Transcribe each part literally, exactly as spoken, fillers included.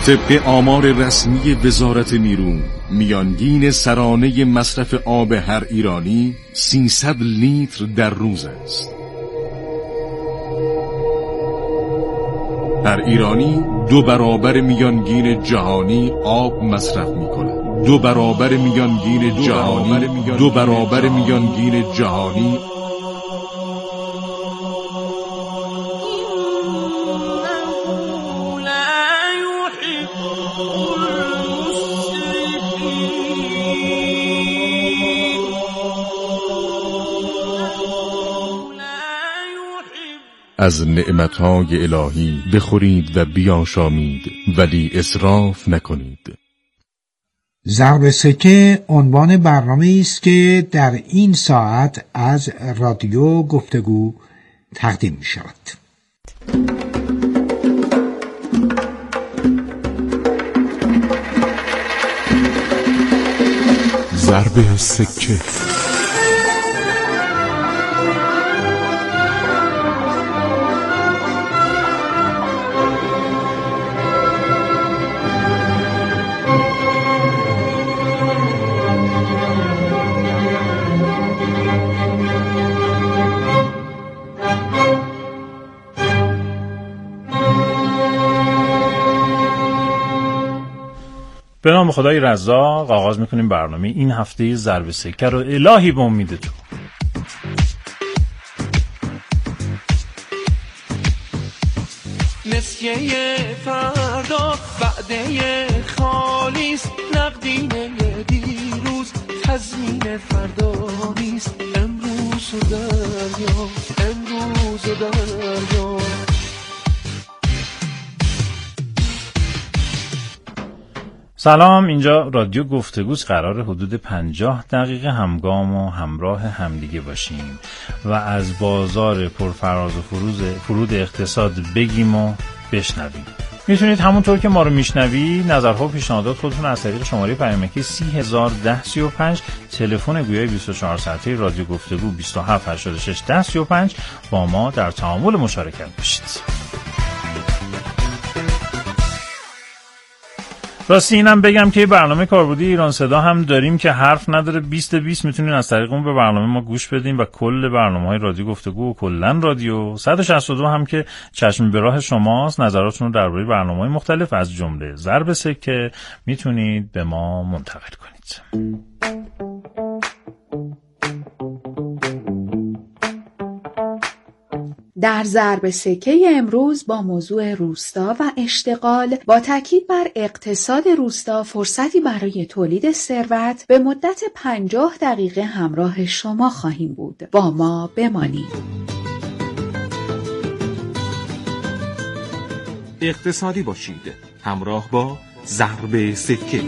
طبق آمار رسمی وزارت نیرو، میانگین سرانه مصرف آب هر ایرانی سیصد لیتر در روز است. هر ایرانی دو برابر میانگین جهانی آب مصرف می‌کند. دو برابر میانگین جهانی دو برابر میانگین جهانی از نعمتهای الهی بخورید و بیاشامید، ولی اسراف نکنید. ضرب سکه عنوان برنامه است که در این ساعت از رادیو گفتگو تقدیم می شود. ضرب سکه. به نام خدای رزاق آغاز میکنیم برنامه این هفته ضرب سکه رو. الهی به امید تو. نسیه فردا وعده خالیست، نقدینه دیروز تضمین فردا نیست. امروز و دریا، امروز و دریا. سلام، اینجا رادیو گفتگوست. قرار حدود پنجاه دقیقه همگام و همراه همدیگه باشیم و از بازار پرفراز و فروز فرود اقتصاد بگیم و بشنویم. میتونید همونطور که ما رو میشنوی نظرها و پیشنهادات خودتون از طریق شماره پیامکی سی هزار ده سی و پنج، تلفن گویای بیست و چهار ساعته رادیو گفتگو بیست و هفت هشتاد و شش ده سی و پنج با ما در تعامل مشارکت باشید. راستی اینم بگم که برنامه کاربردی ایران صدا هم داریم که حرف نداره. بیست بیست میتونین از طریق اون به برنامه ما گوش بدین و کل برنامه‌های رادیو گفتگو و کلا رادیو صد و شصت و دو هم که چشم به راه شماست. نظراتتون رو درباره برنامه‌های مختلف از جمله ضرب سکه میتونید به ما منتقل کنید. در ضرب سکه امروز با موضوع روستا و اشتغال با تاکید بر اقتصاد روستا فرصتی برای تولید ثروت به مدت پنجاه دقیقه همراه شما خواهیم بود. با ما بمانید. اقتصادی باشید همراه با ضرب سکه.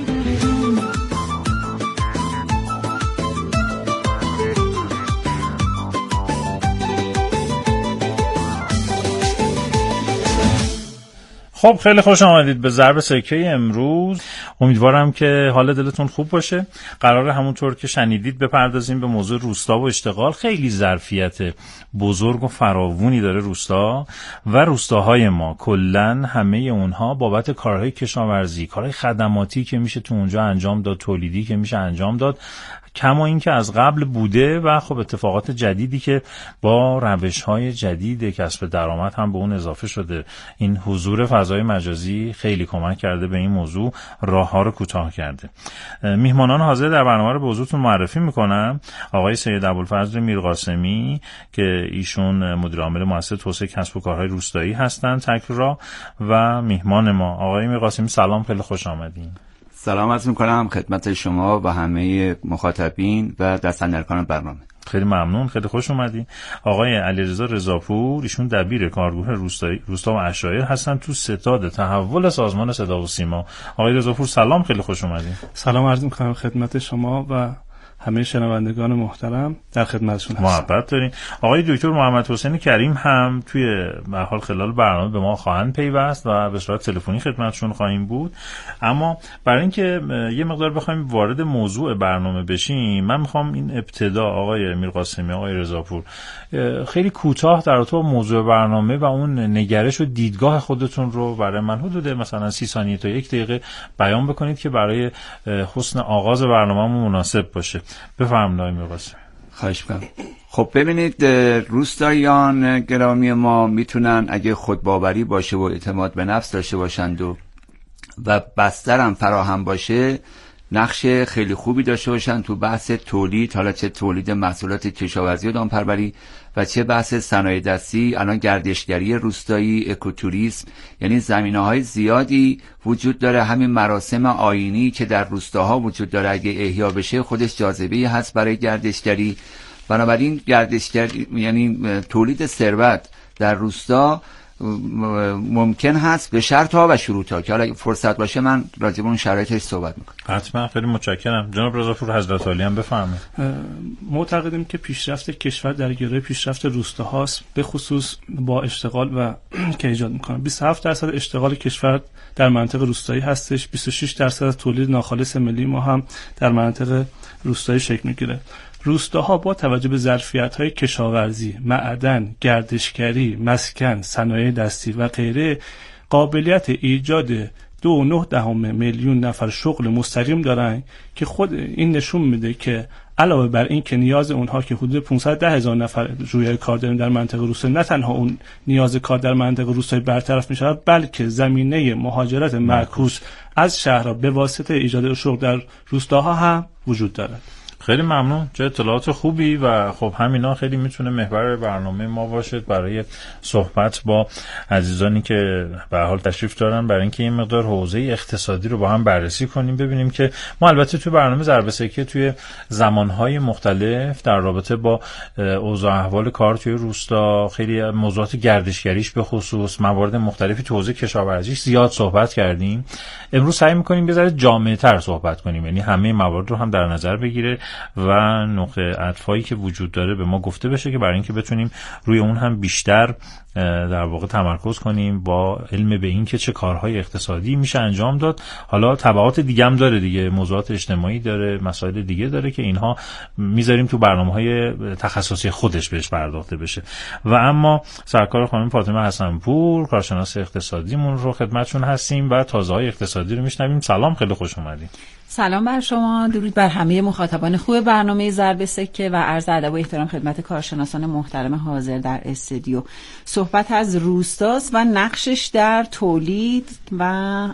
خب خیلی خوش آمدید به ضرب سکه امروز. امیدوارم که حال دلتون خوب باشه. قراره همونطور که شنیدید بپردازیم به موضوع روستا و اشتغال. خیلی ظرفیت بزرگ و فراوونی داره روستا و روستاهای ما. کلن همه اونها بابت کارهای کشاورزی، کارهای خدماتی که میشه تو اونجا انجام داد، تولیدی که میشه انجام داد، کما این که از قبل بوده و خب اتفاقات جدیدی که با روش‌های جدید کسب درآمد هم به اون اضافه شده. این حضور فضای مجازی خیلی کمک کرده به این موضوع، راه‌ها رو کوتاه کرده. میهمانان حاضر در برنامه رو به حضورتون معرفی میکنم. آقای سید ابوالفضل میرقاسمی که ایشون مدیر عامل مؤسسه توسعه کسب و کارهای روستایی هستند تکرار، و میهمان ما آقای میرقاسمی. سلام، خیلی خوش آمدین. سلام عرض میکنم خدمت شما و همه مخاطبین و دستاندرکان برنامه. خیلی ممنون، خیلی خوش اومدین. آقای علیرضا رضاپور، ایشون دبیر کارگروه روستایی روستا و عشایر هستن تو ستاد تحول سازمان صدا و سیما. آقای رضاپور سلام، خیلی خوش اومدین. سلام عرض میکنم خدمت شما و همه شنوندگان محترم در خدمتشون هستم. محبت داریم. آقای دکتر محمد حسین کریم هم توی به حال خلال برنامه به ما خواهند پیوست و به صورت تلفنی خدمتشون خواهیم بود. اما برای اینکه یه مقدار بخوایم وارد موضوع برنامه بشیم، من میخوام این ابتدا آقای میرقاسمی، آقای رضاپور خیلی کوتاه در رابطه با موضوع برنامه و اون نگرش و دیدگاه خودتون رو برای من حدود مثلا سی ثانیه تا یک دقیقه بیان بکنید که برای حسن آغاز برنامه‌مون مناسب باشه. بفرمایید آقای میرقاسمی. خواهش می‌کنم. خب ببینید، روستاییان گرامی ما میتونن اگه خودباوری باشه و اعتماد به نفس داشته باشند و و بسترم فراهم باشه، نقش خیلی خوبی داشته باشن تو بحث تولید، حالا چه تولید محصولات کشاورزی و دامپروری و چه بحث صنایع دستی، الان گردشگری روستایی، اکوتوریسم، یعنی زمینه‌های زیادی وجود داره. همین مراسم آیینی که در روستاها وجود داره اگه احیا بشه خودش جاذبه‌ای هست برای گردشگری. بنابراین گردشگری یعنی تولید ثروت در روستا ممکن هست به شرط ها و شروط ها که حالا فرصت باشه من راجع به اون شرایطش صحبت میکنم. حتما. خیلی متشکرم. جناب رضاپور حضرت عالی هم بفرمایید. معتقدیم که پیشرفت کشور در گروه پیشرفت روستاهاست، به خصوص با اشتغال و که ایجاد میکنه. بیست و هفت درصد اشتغال کشور در مناطق روستایی هستش، بیست و شش درصد از تولید ناخالص ملی ما هم در مناطق روستایی شکل میگیره. روستاها با توجه به ظرفیت‌های کشاورزی، معدن، گردشگری، مسکن، صنایع دستی و غیره قابلیت ایجاد دو و نه دهم میلیون نفر شغل مستقیم دارن که خود این نشون میده که علاوه بر این که نیاز اونها که حدود پانصد و ده هزار نفر جویای کار داریم در منطقه روستایی، نه تنها اون نیاز کار در منطقه روستایی برطرف میشه، بلکه زمینه مهاجرت معکوس از شهرها به واسطه ایجاد شغل در روستاها هم وجود داره. خیلی ممنون. چه اطلاعات خوبی و خب همینا خیلی میتونه محور برنامه ما باشه برای صحبت با عزیزانی که به حال تشریف دارن، برای اینکه این مقدار حوزه اقتصادی رو با هم بررسی کنیم، ببینیم که ما البته توی برنامه ضرب سکه توی زمانهای مختلف در رابطه با اوضاع احوال کار توی روستا، خیلی موضوعات گردشگریش به خصوص، موارد مختلفی توی حوزه کشاورزیش زیاد صحبت کردیم. امروز سعی می‌کنیم یه ذره جامع‌تر صحبت کنیم، یعنی همه موارد رو هم در نظر بگیره و نقطه عطفایی که وجود داره به ما گفته بشه که برای اینکه بتونیم روی اون هم بیشتر در واقع تمرکز کنیم با علم به این که چه کارهای اقتصادی میشه انجام داد. حالا تبعات دیگه هم داره دیگه، موضوعات اجتماعی داره، مسائل دیگه داره که اینها میذاریم تو برنامه‌های تخصصی خودش بهش پرداخته بشه. و اما سرکار خانم فاطمه حسن‌پور، کارشناس اقتصادیمون رو خدمتشون هستیم و تازه‌های اقتصادی رو میشنویم. سلام، خیلی خوش اومدید. سلام بر شما، درود بر همه مخاطبان خوب برنامه ضرب سکه و عرض ادب و احترام خدمت کارشناسان محترم حاضر در استودیو. صحبت از روستاست و نقشش در تولید و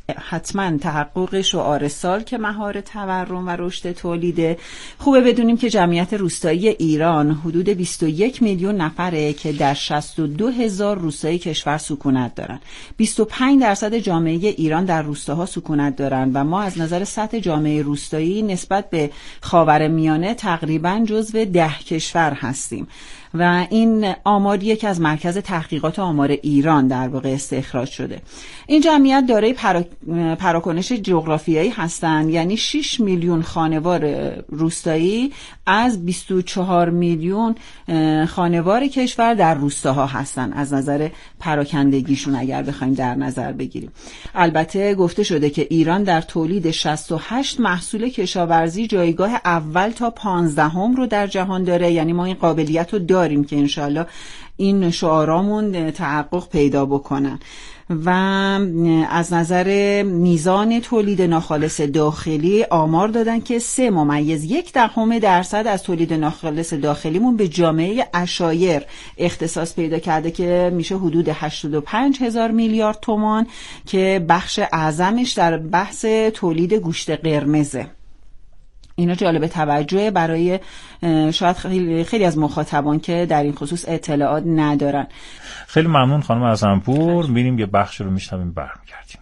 حتما تحقق شعار سال که مهار تورم و رشد تولیده. خوبه بدونیم که جمعیت روستایی ایران حدود بیست و یک میلیون نفره که در شصت و دو هزار روستای کشور سکونت دارن. بیست و پنج درصد جامعه ایران در روستاها سکونت دارن و ما از نظر سطح جامعه روستایی نسبت به خاورمیانه تقریبا جزو ده کشور هستیم و این آماریه که از مرکز تحقیقات آمار ایران در واقع استخراج شده. این جمعیت دارای پرا... پراکنش جغرافیایی هستند، یعنی شش میلیون خانوار روستایی از بیست و چهار میلیون خانوار کشور در روستاها هستند از نظر پراکندگیشون اگر بخوایم در نظر بگیریم. البته گفته شده که ایران در تولید شصت و هشت محصول کشاورزی جایگاه اول تا پانزدهم رو در جهان داره، یعنی ما این قابلیت رو داریم که انشالله این شعارامون تحقق پیدا بکنن. و از نظر میزان تولید ناخالص داخلی آمار دادن که سه ممیز یک دهم درصد از تولید ناخالص داخلیمون به جامعه عشایر اختصاص پیدا کرده که میشه حدود هشتاد و پنج هزار میلیارد تومان که بخش اعظمش در بحث تولید گوشت قرمزه. اینا جالب توجه برای شاید خیلی, خیلی از مخاطبان که در این خصوص اطلاعات ندارن. خیلی ممنون خانم حسن‌پور. میریم یه بخش رو میشنویم برمیگردیم.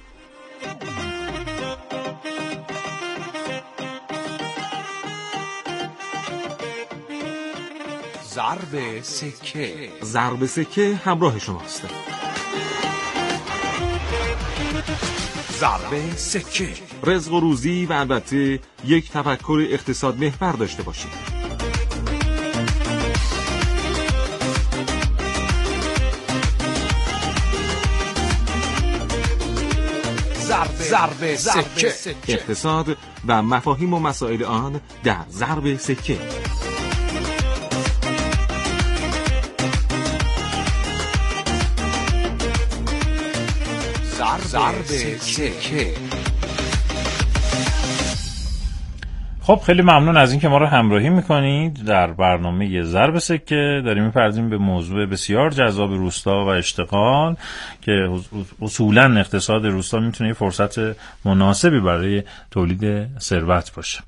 ضرب سکه. ضرب سکه همراه شماست. ضرب سکه. رزق و روزی و البته یک تفکر اقتصاد محور داشته باشید. ضرب سکه. اقتصاد و مفاهیم و مسائل آن در ضرب سکه. ضرب سکه. خب خیلی ممنون از اینکه ما رو همراهی میکنید. در برنامه ضرب سکه داریم میپردازیم به موضوع بسیار جذاب روستا و اشتغال که اصولا اقتصاد روستا میتونه یه فرصت مناسبی برای تولید ثروت باشه.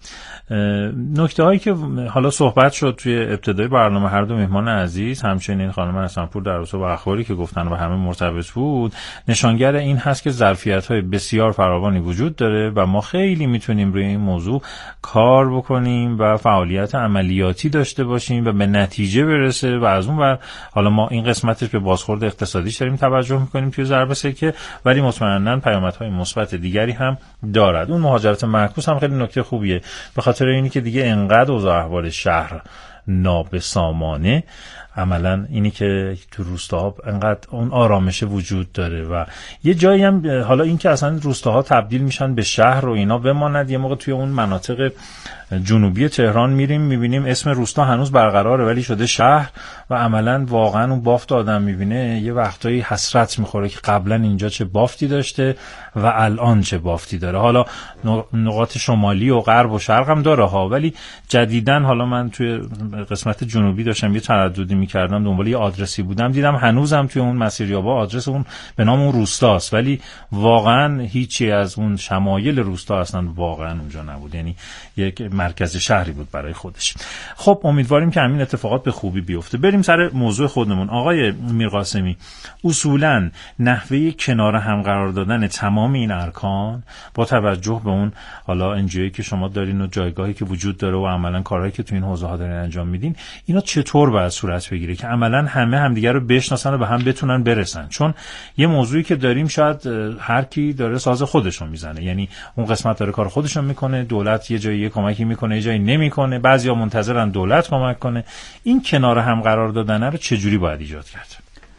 نکته هایی که حالا صحبت شد توی ابتدای برنامه هر دو مهمان عزیز، همچنین خانم حسنپور در رابطه با اخباری که گفتن و همه مرتبط بود، نشانگر این هست که ظرفیت های بسیار فراوانی وجود داره و ما خیلی میتونیم روی این موضوع کار بکنیم و فعالیت عملیاتی داشته باشیم و به نتیجه برسه. و از اون ور حالا ما این قسمتش به بازخورد اقتصادیش داریم توجه میکنیم توی ضرب سکه، ولی مطمئناً پیامدهای مثبت دیگری هم دارد. اون مهاجرت معکوس هم خیلی نکته خوبیه، به خاطر اینی که دیگه انقدر اوضاع احوال شهر نابسامانه، عملا اینی که تو روستاها انقدر اون آرامش وجود داره و یه جایی هم حالا این که اصلا روستاها تبدیل میشن به شهر و اینا بماند. یه موقع توی اون مناطق جنوبی تهران میریم میبینیم اسم روستا هنوز برقراره ولی شده شهر و عملا واقعا اون بافت آدم میبینه یه وقتایی حسرت میخوره که قبلا اینجا چه بافتی داشته و الان چه بافتی داره. حالا نقاط شمالی و غرب و شرق هم داره ها، ولی جدیدن حالا من توی قسمت جنوبی داشتم یه ترددی میکردم، دنبال یه آدرسی بودم، دیدم هنوزم توی اون مسیریابا آدرس اون به نام اون روستاست، ولی واقعا هیچی از اون شمایل روستا اصلا واقعا اونجا نبود، یعنی یک مرکز شهری بود برای خودش. خب امیدواریم که همین اتفاقات به خوبی بیفته. بریم سر موضوع خودمون. آقای میرقاسمی، اصولا نحوه کنار هم قرار دادن تمام این ارکان با توجه به اون حالا انجیویی که شما دارین و جایگاهی که وجود داره و عملا کارهایی که تو این حوزه ها دارین انجام میدین، اینا چطور باید صورت بگیره که عملا همه همدیگه رو بشناسن و به هم بتونن برسن؟ چون یه موضوعی که داریم شاید هر کی داره ساز خودشو میزنه، یعنی اون قسمت داره کار خودشو میکنه، دولت یه جایی کمکی میکنه یه جایی نمیکنه، بعضیا منتظرن دولت کمک کنه. این کنار هم قرار دادن رو چجوری باید ایجاد کرد؟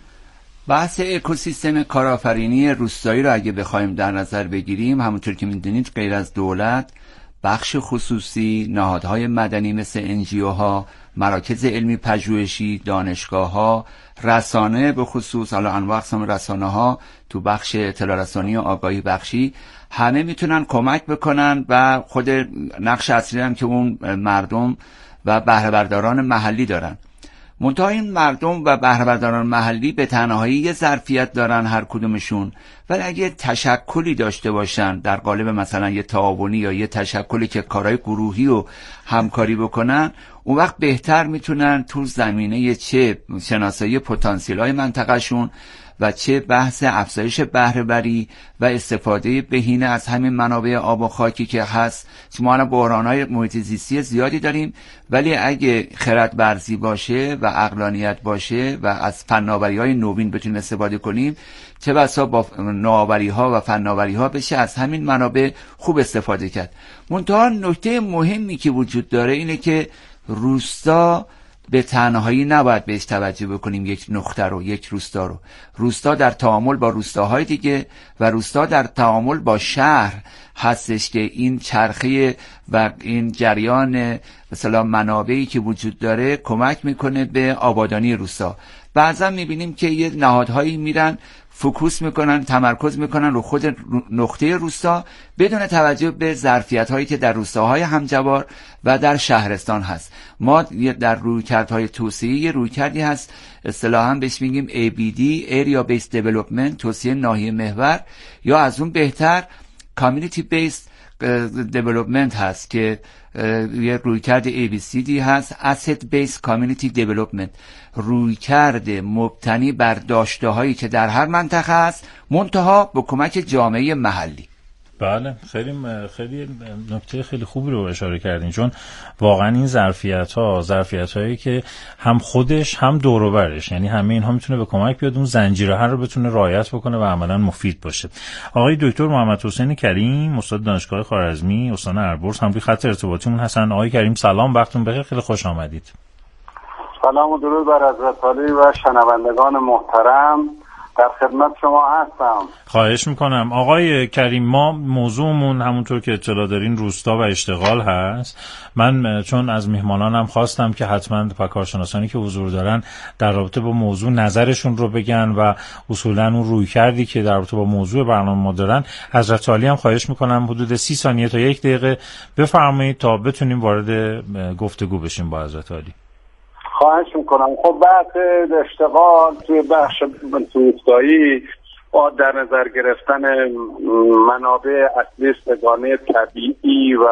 بحث اکوسیستم کارآفرینی روستایی رو اگه بخوایم در نظر بگیریم، همونطور که میدونید غیر از دولت، بخش خصوصی، نهادهای مدنی مثل انجیوها، مراکز علمی پژوهشی، دانشگاه‌ها، رسانه به خصوص، حالا انواع اقسام رسانه‌ها تو بخش اطلاع رسانی و آگاهی بخشی، همه میتونن کمک بکنن و خود نقش اصلی هم که اون مردم و بهره برداران محلی دارن. منتها این مردم و بهره برداران محلی به تنهایی یه ظرفیت دارن هر کدومشون، ولی اگه تشکلی داشته باشن در قالب مثلا یه تعاونی یا یه تشکلی که کارهای گروهی و همکاری بکنن، اون وقت بهتر میتونن تو زمینه چه شناسایی پتانسیل‌های منطقه‌شون و چه بحث افزایش بهره وری و استفاده بهینه از همین منابع آب و خاکی که هست. ما الان بحران‌های محیط زیستی زیادی داریم، ولی اگه خرد ورزی باشه و عقلانیت باشه و از فناوری‌های نوین بتونیم استفاده کنیم، چه بسا با نوآوری‌ها و فناوری‌ها بشه از همین منابع خوب استفاده کرد. منتها نکته مهمی که وجود داره اینه که روستا به تنهایی نباید بهش توجه بکنیم، یک نقطه رو، یک روستا رو. روستا در تعامل با روستاهای دیگه و روستا در تعامل با شهر هستش که این چرخه و این جریان مثلا منابعی که وجود داره کمک میکنه به آبادانی روستا. بعضا میبینیم که یه نهادهایی میرن فوکوس میکنن، تمرکز میکنن رو خود نقطه روستا بدون توجه به ظرفیت هایی که در روستاهای همجوار و در شهرستان هست. ما در رویکردهای توسعه یه رویکردی هست اصطلاحاً بهش میگیم ای بی دی Area Based Development، توسعه ناحیه محور، یا از اون بهتر Community Based Development هست که یه رویکرد ای بی سی دی هست، Asset Based Community Development، رویکرد مبتنی بر داشته هایی که در هر منطقه هست منتها با کمک جامعه محلی. بله، خیلی خیلی نکته خیلی خوبی رو اشاره کردین، چون واقعا این ظرفیت ها ظرفیت هایی که هم خودش هم دور و برش، یعنی همه اینها میتونه به کمک بیاد اون زنجیره ها رو بتونه رعایت بکنه و عملا مفید باشه. آقای دکتر محمد حسین کریم، استاد دانشگاه خوارزمی، استان البرز، هم روی خط ارتباطیمون هستن. آقای کریم سلام، وقتتون بخیر، خیلی خوش آمدید. سلام و درود بر حضرت عالی و شنوندگان محترم، در خدمت شما هستم. خواهش میکنم. آقای کریم، ما موضوعمون همونطور که اطلاع دارین روستا و اشتغال هست. من چون از میهمانانم خواستم که حتما کارشناسانی که حضور دارن در رابطه با موضوع نظرشون رو بگن و اصولا اون روی کردی که در رابطه با موضوع برنامه ما دارن، حضرت عالی هم خواهش میکنم حدود سی ثانیه تا یک دقیقه بفرمایید تا بتونیم وارد گفتگو بشیم با حضرت عالی. خواهش میکنم. خب بحث اشتغال توی بخش روستایی با در نظر گرفتن منابع اصلی سگانه طبیعی و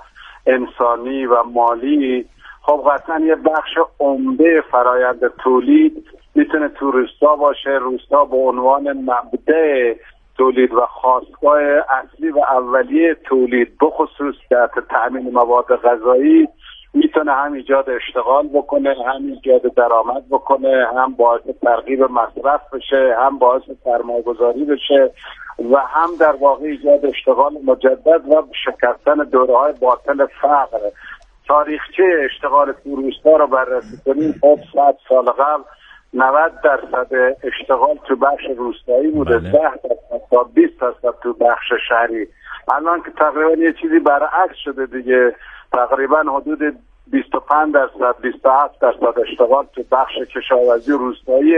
انسانی و مالی، خب قطعا یه بخش عمده فرایند تولید میتونه تو روستا باشه. روستا به عنوان مبدأ تولید و خاستگاه اصلی و اولیه تولید بخصوص در تأمین مواد غذایی میتونه هم ایجاد اشتغال بکنه، هم ایجاد درآمد بکنه، هم باعث ترغیب مصرف بشه، هم باعث سرمایه‌گذاری بشه و هم در واقع ایجاد اشتغال مجدد و شکستن دوره‌های باطل فقر. تاریخچه اشتغال تو روستا رو بررسی کنیم، خب صد سال قبل نود درصد اشتغال تو بخش روستایی بوده، ده درصد تا بیست درصد تو بخش شهری. الان که تقریبا یه چیزی برعکس شده دیگه، تقریبا حدود بیست و پنج درصد بیست و هفت درصد اشتغال تو بخش کشاورزی روستایی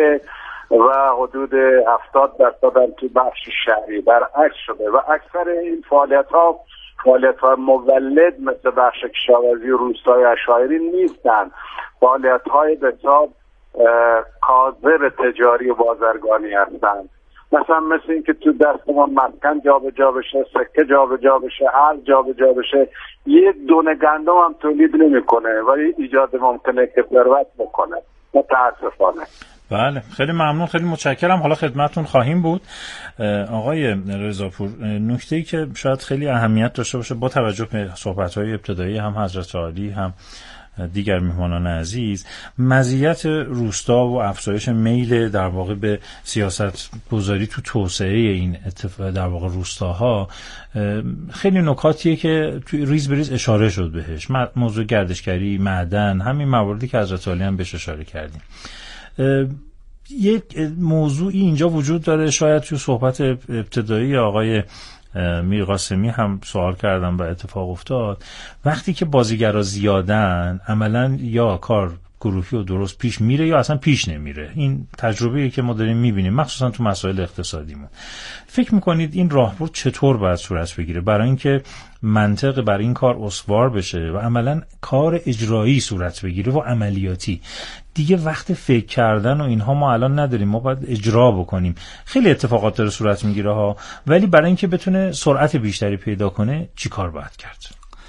و حدود هفتاد درصد هم تو بخش شهری. برعکس شده و اکثر این فعالیت ها فعالیت های مولد مثل بخش کشاورزی روستایی اشایری نیستن، فعالیت های به حساب کاذب تجاری و بازرگانی هستند. مثلا مثل این که تو دستمون مسکن جا به جا بشه، سکه جا به جا بشه، ارز جا به جا بشه، یک دونه گندم هم تولید نمیکنه ولی ایجاد ممکنه که ثروت بکنه، متاسفانه. بله، خیلی ممنون، خیلی متشکرم. حالا خدمتتون خواهیم بود. آقای رضاپور، نکته‌ای که شاید خیلی اهمیت داشته باشه با توجه به صحبت‌های ابتدایی هم حضرت عالی هم دیگر میهمانان عزیز، مزیت روستا و افزایش میل در واقع به سیاست گذاری تو توسعه این اتفاق در واقع روستاها، خیلی نکاتیه که توی ریز بریز اشاره شد بهش. موضوع گردشگری، معدن، همین مواردی که حضرت عالی هم بهش اشاره کردیم. یک موضوعی اینجا وجود داره، شاید توی صحبت ابتدایی آقای میرقاسمی هم سوال کردم و اتفاق افتاد. وقتی که بازیگرا زیادن، عملا یا کار گروهی و درست پیش میره یا اصلا پیش نمیره. این تجربه‌ای که ما داریم میبینیم مخصوصا تو مسائل اقتصادیمون. فکر میکنید این راهبرد چطور باید صورت بگیره برای اینکه منطق برای این کار استوار بشه و عملا کار اجرایی صورت بگیره و عملیاتی؟ دیگه وقت فکر کردن و اینها ما الان نداریم، ما باید اجرا بکنیم. خیلی اتفاقات داره صورت میگیره ها، ولی برای اینکه بتونه سرعت بیشتری پیدا کنه چی کار باید کرد؟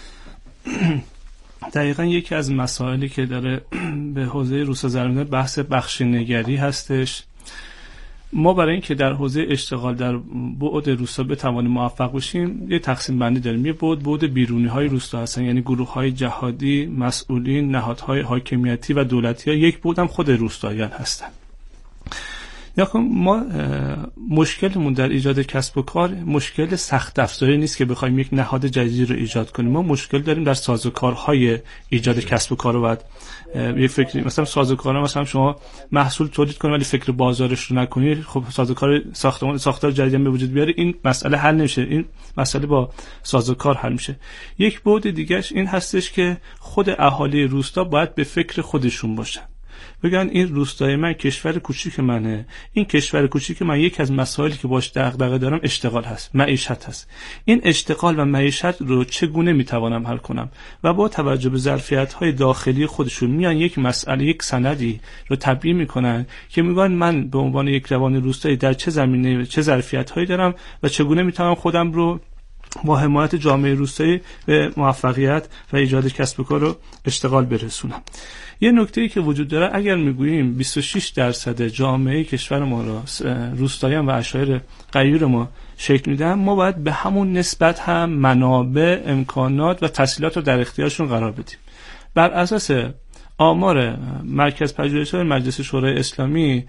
دقیقا یکی از مسائلی که داره به حوزه روستا ضرر می‌زنه بحث بخشینگری هستش. ما برای اینکه در حوزه اشتغال در بعد روستا بتوانیم موفق بشیم یه تقسیم بندی داریم. یه بعد بعد بیرونی های روستا هستن، یعنی گروه های جهادی، مسئولین، نهادهای حاکمیتی و دولتی ها. یک بعد هم خود روستاییان هستن. یا ما مشکلمون در ایجاد کسب و کار مشکل سخت افزاری نیست که بخوایم یک نهاد جدید رو ایجاد کنیم. ما مشکل داریم در سازوکارهای ایجاد کسب و کار رو. بعد یه فکری مثلا سازوکارها، مثلا شما محصول تولید کنید ولی فکر بازارش رو نکنید، خب سازوکار ساختمان ساختار جدید به وجود بیاره، این مسئله حل نمیشه. این مسئله با سازوکار حل میشه. یک بعد دیگهش این هستش که خود اهالی روستا باید به فکر خودشون باشن، بگن این روستای من کشور کوچیک منه، این کشور کوچیک من یک از مسائلی که باش دغدغه دارم اشتغال هست، معیشت هست. این اشتغال و معیشت رو چگونه میتوانم حل کنم؟ و با توجه به ظرفیت‌های داخلی خودشون میان یک مسئله، یک سندی رو تبیین میکنن که میگن من به عنوان یک روان روستایی در چه زمینه، چه ظرفیت‌هایی دارم و چگونه میتونم خودم رو با حمایت جامعه روستایی به موفقیت و ایجاد کسب و کار و اشتغال برسونم. یه نکته‌ای که وجود داره، اگر میگوییم بیست و شش درصد جامعه کشور ما را روستاییان و اشایر غیور ما شکل میدن، ما باید به همون نسبت هم منابع، امکانات و تسهیلات رو در اختیارشون قرار بدیم. بر اساس آمار مرکز پژوهش‌های مجلس شورای اسلامی،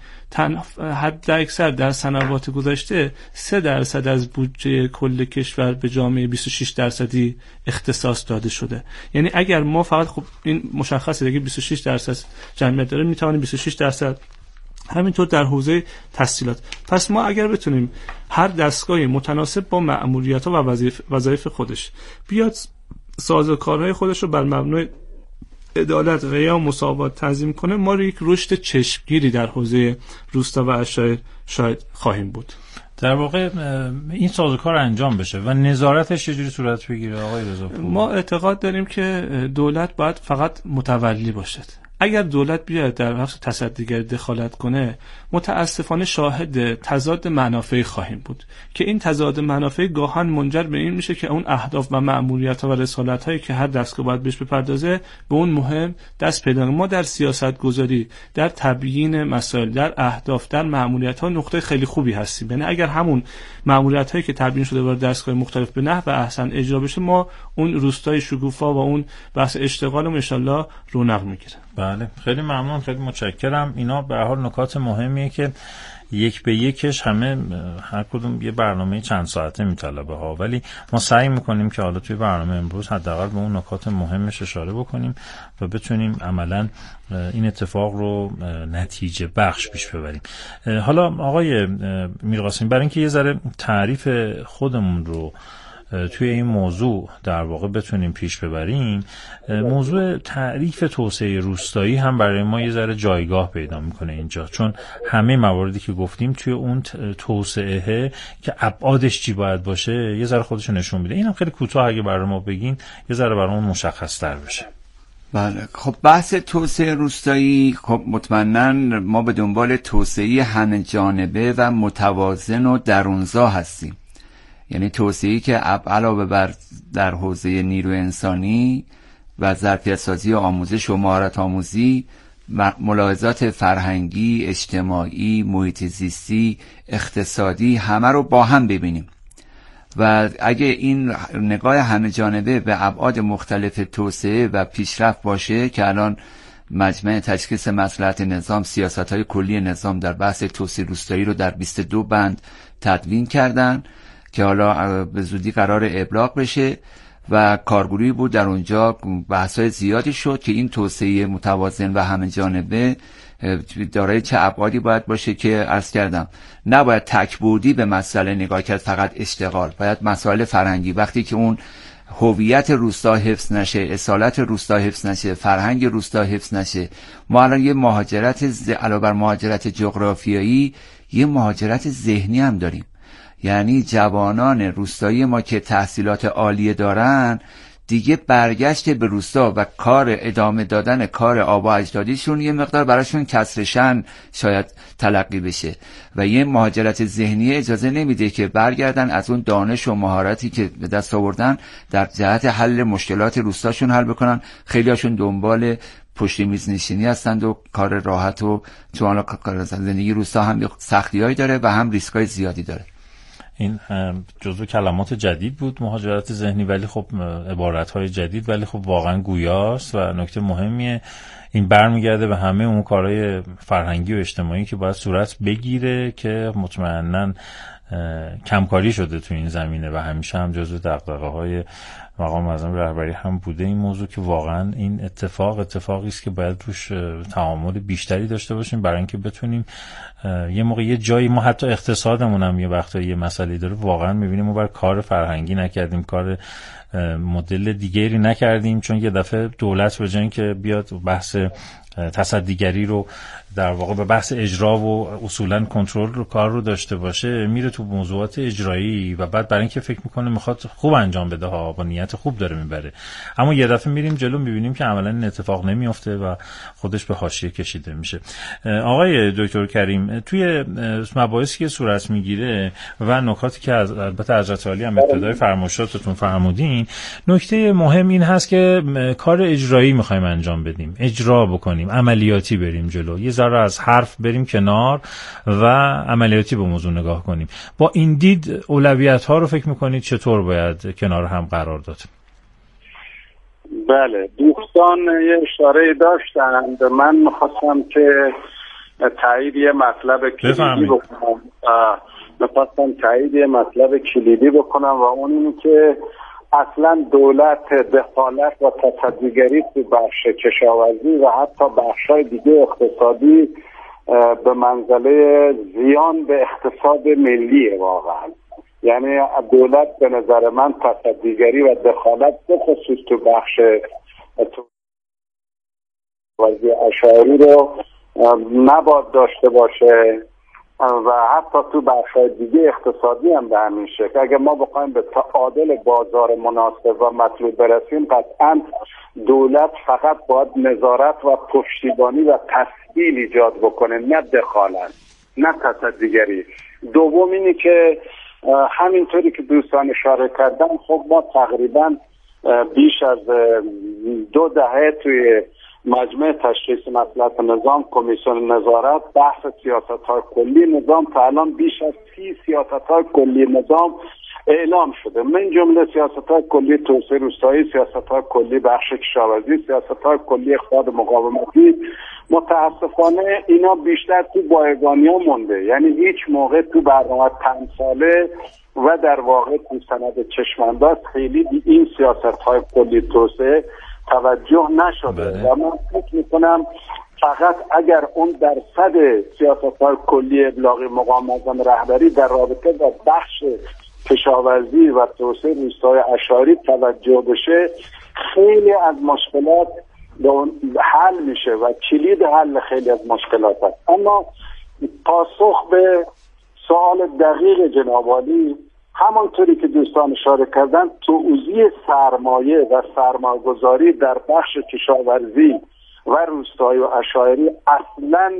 حد اکثر در سنوات گذشته سه درصد از بودجه کل کشور به جامعه بیست و شش درصدی اختصاص داده شده. یعنی اگر ما فقط، خب این مشخصه دیگه، بیست و شش درصد جمعیت داره، میتوانیم بیست و شش درصد همینطور در حوزه تسهیلات. پس ما اگر بتونیم هر دستگاهی متناسب با مأموریت‌ها و وظایف وظایف خودش بیاد سازوکارهای خودش رو بر مبنای عدالت و یا مساوات تنظیم کنه، ما رو یک رشد چشمگیری در حوزه روستا و اشایر شاید خواهیم بود. در واقع این سازوکار انجام بشه و نظارتش چجوری صورت بگیره آقای رضاپور؟ ما اعتقاد داریم که دولت باید فقط متولی باشد. اگر دولت بیاد در بخش تصدیگری دخالت کنه، متاسفانه شاهد تضاد منافعی خواهیم بود که این تضاد منافعی گاهن منجر به این میشه که اون اهداف و مأموریت‌ها و رسالت‌هایی که هر دستگاه باید بهش بپردازه به اون مهم دست پیدا کنه. ما در سیاست گذاری، در تبیین مسائل، در اهداف، در مأموریت‌ها نقطه خیلی خوبی هستیم. یعنی اگر همون مأموریت‌هایی که تبیین شده برای دستگاه مختلف به نحو احسن اجرا بشه، ما اون روستای شکوفا و اون بحث اشتغالم ان شاءالله رونق میگیره. بله، خیلی ممنون، خیلی متشکرم. اینا به هر حال نکات مهمیه که یک به یکش همه هر کدوم یه برنامه چند ساعته میطلبه ها، ولی ما سعی میکنیم که حالا توی برنامه امروز حداقل به اون نکات مهمش اشاره بکنیم و بتونیم عملاً این اتفاق رو نتیجه بخش پیش ببریم. حالا آقای میرقاسمی، برای اینکه یه ذره تعریف خودمون رو توی این موضوع در واقع بتونیم پیش ببریم، موضوع تعریف توسعه روستایی هم برای ما یه ذره جایگاه پیدا میکنه اینجا، چون همه مواردی که گفتیم توی اون توسعه که ابعادش چی باید باشه یه ذره خودشو نشون میده. اینم خیلی کوتاه اگه برای ما بگین یه ذره برامون مشخص‌تر بشه. بله، خب بحث توسعه روستایی، خب مطمئناً ما به دنبال توسعه همه جانبه و متوازن و درونزا هستیم. یعنی توسعه‌ای که علاوه بر در حوزه نیروی انسانی و ظرفیت سازی و آموزش و مهارت آموزی، ملاحظات فرهنگی، اجتماعی، محیط زیستی، اقتصادی، همه رو با هم ببینیم و اگه این نگاه همه جانبه به ابعاد مختلف توسعه و پیشرفت باشه که الان مجمع تشخیص مصلحت نظام سیاست‌های کلی نظام در بحث توسعه روستایی رو در بیست و دو بند تدوین کردن که حالا به زودی قرار ابلاغ بشه و کارگروهی بود در اونجا بحث‌های زیادی شد که این توسعه متوازن و همه جانبه دارای چه ابعادی باید باشه که عرض کردم نباید تک‌بعدی به مسئله نگاه کرد، فقط اشتغال، باید مسائل فرهنگی، وقتی که اون هویت روستا حفظ نشه، اصالت روستا حفظ نشه، فرهنگ روستا حفظ نشه، ما الان یه مهاجرت ز... علاوه بر مهاجرت جغرافیایی یه مهاجرت ذهنی هم داریم. یعنی جوانان روستایی ما که تحصیلات عالیه دارن دیگه برگشت به روستا و کار ادامه دادن کار آبا اجدادیشون یه مقدار براشون کسرشن شاید تلقی بشه و یه مهاجرت ذهنی اجازه نمیده که برگردن از اون دانش و مهارتی که به دست آوردن در جهت حل مشکلات روستاشون حل بکنن. خیلی هاشون دنبال پشت میز نشینی هستند و کار راحت و چون زندگی روستا هم سختی‌هایی داره و هم ریسکای زیادی داره. این جزو کلمات جدید بود مهاجرت ذهنی، ولی خب عبارت‌های جدید، ولی خب واقعا گویاست و نکته مهمیه. این برمیگرده به همه اون کارهای فرهنگی و اجتماعی که باید صورت بگیره که مطمئناً کمکاری شده تو این زمینه و همیشه هم جزو دغدغه‌های مقام معظم رهبری هم بوده این موضوع که واقعا این اتفاق اتفاقی است که باید روش تعامل بیشتری داشته باشیم برای اینکه بتونیم یه موقع یه جایی ما حتی اقتصادمون هم یه وقتا یه مسئله داره، واقعا می‌بینیم ما بر کار فرهنگی نکردیم، کار مدل دیگری نکردیم، چون یه دفعه دولت به جای اینکه بیاد بحث تصدیگری رو در واقع به بحث اجرا و اصولا کنترل رو کار رو داشته باشه، میره تو موضوعات اجرایی و بعد برای اینکه فکر میکنه میخواد خوب انجام بده ها با نیت جهت خوب داره میبره، اما یه دفعه میریم جلو میبینیم که عملا این اتفاق نمیفته و خودش به حاشیه کشیده میشه. آقای دکتر کریم، توی مباحثی که صورت میگیره و نکاتی که از البته حضرت عالی هم ابتدای فرمایشاتتون فرمودین، نکته مهم این هست که کار اجرایی میخوایم انجام بدیم، اجرا بکنیم، عملیاتی بریم جلو، یه ذره از حرف بریم کنار و عملیاتی به موضوع نگاه کنیم. با این دید اولویت ها رو فکر میکنید چطور باید کنار هم قرار داد؟ بله، دوستان یه اشاره داشتند، من میخواستم که تایید یه مطلب کلیدی بکنم میخواستم تایید یه مطلب کلیدی بکنم و اون اینه که اصلا دولت دخالت و تصدیگری تو بخش کشاورزی و حتی بخشای دیگه اقتصادی به منزله زیان به اقتصاد ملیه واقعا. یعنی دولت به نظر من تصدیگری و دخالت به خصوص تو بخش وضعی اشعاری رو نباید داشته باشه و حتی تو بخش‌های دیگه اقتصادی هم به همین شکل. اگه ما بخوایم به تعادل بازار مناسب و مطلوب برسیم، قطعاً دولت فقط باید نظارت و پشتیبانی و تسهیل ایجاد بکنه، نه دخالت، نه تصدیگری. دوم اینی که همینطوری که دوستان اشاره کردن، خب ما تقریباً بیش از دو دهه توی مجمع تشخیص مصلحت نظام، کمیسیون نظارت، بحث سیاست‌های کلی نظام، تا الان بیش از سی سیاست‌های کلی نظام اعلام شده، من جمله سیاست‌های کلی توسعه روستایی، سیاست‌های کلی بخش کشاورزی، سیاست‌های کلی اقتصاد مقاومتی. متاسفانه اینا بیشتر تو بایگانی‌ها مونده، یعنی هیچ موقع تو برنامه پنج ساله و در واقع تو سند چشم‌انداز خیلی به این سیاست‌های کلی توسعه توجه نشده و من فکر میکنم فقط اگر اون درصد سیاست‌های کلی ابلاغی مقام معظم رهبری در رابطه با بخش کشاورزی و توسعه روستای اشعاری توجه بشه، خیلی از مشکلات حل میشه و کلید حل خیلی از مشکلات هست. اما پاسخ به سوال دقیق جناب عالی، همانطوری که دوستان اشاره کردن، توزیع سرمایه و سرمایه‌گذاری در بخش کشاورزی و روستایی و اشعاری اصلا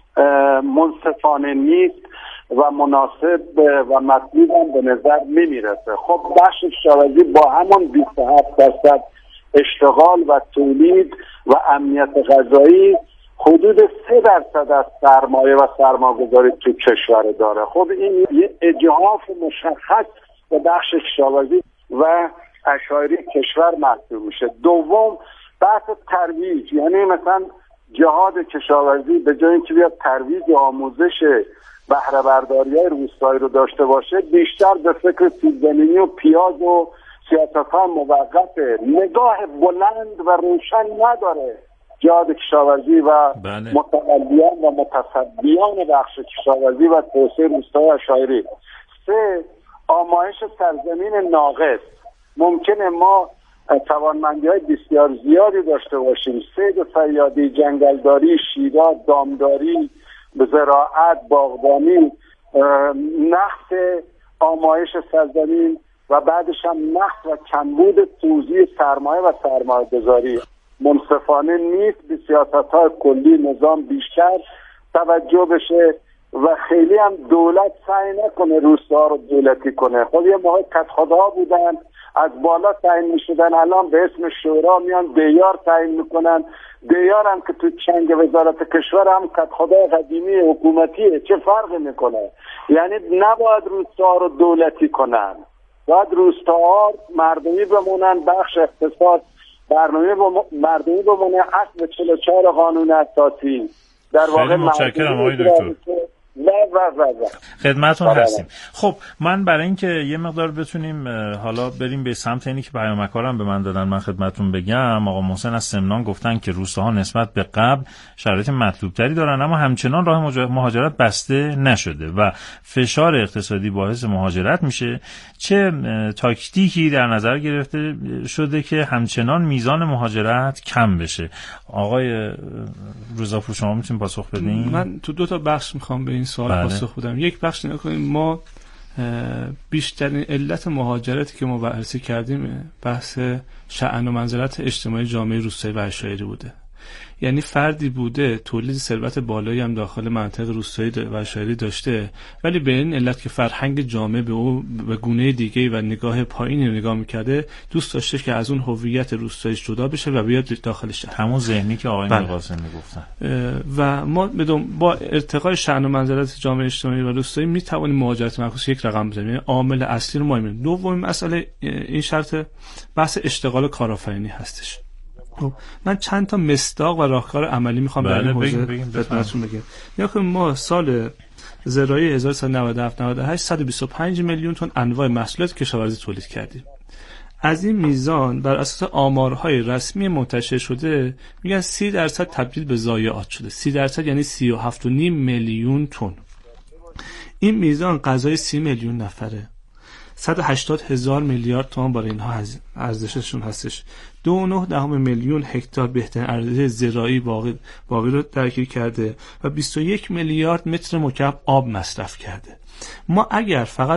منصفانه نیست و مناسب و مطلوب هم به نظر نمیرسه. خب بخش کشاورزی با همان بیست و هفت درصد اشتغال و تولید و امنیت غذایی حدود سه درصد از سرمایه و سرمایه‌گذاری تو کشور داره. خب این یه اجحاف مشخص به بخش کشاورزی و اشعاری کشور محسوب میشه. دوم بحث ترویج، یعنی مثلا جهاد کشاورزی به جای اینکه بیاد ترویج و آموزش بهره برداری‌های روستایی رو داشته باشه، بیشتر به فکر سیب‌زمینی و پیاز و سیاست‌های موقت، نگاه بلند و روشن نداره. جهاد کشاورزی و بله. متولیان و متصدیان بخش کشاورزی و توسعه روستای اشعاری. سه، آمایش سرزمین ناقص. ممکنه ما توانمندی‌های بسیار زیادی داشته باشیم، صید و صیادی، جنگلداری، شیرا، دامداری، زراعت، باغبانی، نقص آمایش سرزمین و بعدش هم نقص و کمبود توزیع سرمایه و سرمایه‌گذاری. منصفانه نیست به سیاست‌های کلی نظام بیشتر توجه بشه و خیلی هم دولت سعی نکنه روستا رو دولتی کنه. خب یه موقع کدخدا بودن، از بالا تعیین میشدن، الان به اسم شورا میان دیار تعیین میکنن. دیار هم که تو چنگ وزارت کشور هم کدخدا قدیمی حکومتیه، چه فرقی میکنه؟ یعنی نباید روستا رو دولتی کنن، باید روستاها مردمی بمونن، بخش اقتصاد برنامه با مردمی بمونه، اصل چهل و چهار قانون اساسی در واقع. متشکرم آقای دکتر. و و و و خدمتتون هستیم. خب من برای اینکه یه مقدار بتونیم حالا بریم به سمت اینی که پیامکارم به من دادن، من خدمتتون بگم. آقا محسن از سمنان گفتن که روستاها نسبت به قبل شرایط مطلوب تری دارن، اما همچنان راه مهاجرت بسته نشده و فشار اقتصادی باعث مهاجرت میشه. چه تاکتیکی در نظر گرفته شده که همچنان میزان مهاجرت کم بشه؟ آقای روزافور شما میتونید پاسخ بدین؟ من تو دو تا بخش میخوام به این سوال بله. پاسخ بدم. یک بخش نگاه کنیم، ما بیشترین علت مهاجرتی که ما بررسی کردیم بحث شأن و منزلت اجتماعی جامعه روستایی و عشایری بوده. یعنی فردی بوده تولید ثروت بالایی هم داخل منطقه روستایی و عشایری داشته، ولی به این علت که فرهنگ جامعه به او به گونه دیگه و نگاه پایینی نگاه میکرده، دوست داشته که از اون هویت روستاییش جدا بشه و بیاد داخل شهر. همون ذهنی که آقای میرقاسمی میگفتن. و ما با ارتقای شأن و منزلت جامعه اجتماعی و روستایی میتوانیم مهاجرت معکوس یک رقم بزنیم. یعنی عامل اصلی رو ما می‌بینیم. دومین مسئله این شرط بحث اشتغال کارآفرینی هستش. من چند تا مصداق و راهکار عملی میخوام در این حوزه خدمتتون بگم. یا که ما سال زراعی هزار و سیصد و نود و هفت نود و هشت صد و بیست و پنج میلیون تن انواع محصولات کشاورزی تولید کردیم. از این میزان بر اساس آمارهای رسمی منتشر شده میگن سی درصد تبدیل به ضایعات شده. سی درصد یعنی سی و هفت و نیم میلیون تن. این میزان غذای سی میلیون نفره. صد و هشتاد هزار میلیارد تومان برای اینها ارزششون هستش. دو و نه دهم میلیون هکتار بهترین ارزش زراعی باقی باقی رو درگیر کرده و بیست و یک میلیارد متر مکعب آب مصرف کرده. ما اگر فقط